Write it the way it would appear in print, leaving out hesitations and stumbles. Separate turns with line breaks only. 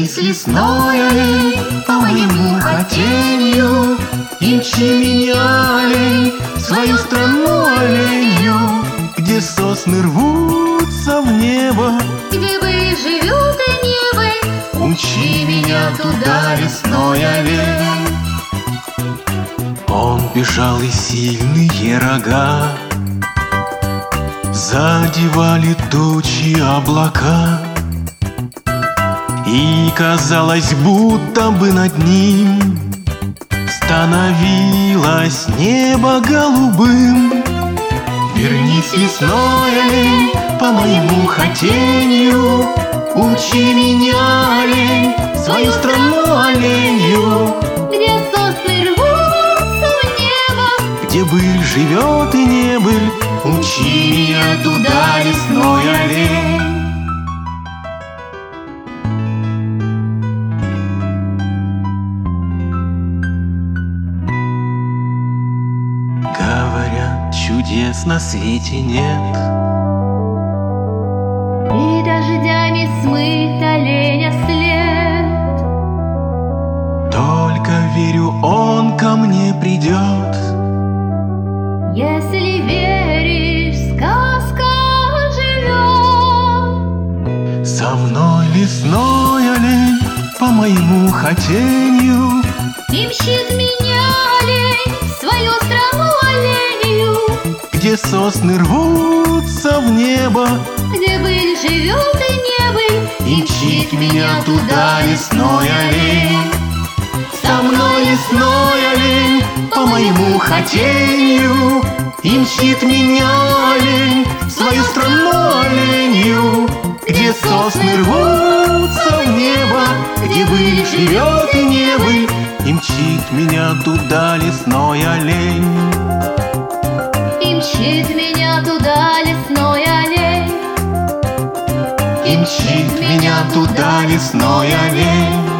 Вернись, лесной олень, по моему хотению, и мчи меня, олень, в свою страну оленью, где сосны рвутся в небо,
где были живет и небо.
Умчи меня туда, лесной олень. Он бежал, и сильные рога задевали тучи, облака, и казалось, будто бы над ним становилось небо голубым. Вернись, лесной олень, по моему хотению, умчи меня, олень, в свою страну оленью,
где сосны рвутся в небо,
где быль живет и не быль. Умчи меня туда, лесной олень. Говорят, чудес на свете нет,
и дождями смыт оленя след.
только верю, он ко мне придет.
Если веришь, сказка живет.
Со мной, лесной олень, по моему хотению,
И мчит меня олень в свою страну оленью,
где сосны рвутся в небо,
где быль живет и не быль.
и мчит меня туда, лесной олень. Со мной, лесной олень, по моему хотению, и мчит меня, олень, в свою страну оленью, где сосны рвутся в небо, где быль живет и не быль, и мчит меня туда, лесной олень.
И мчит меня туда, лесной олень.
И мчит меня туда, лесной олень.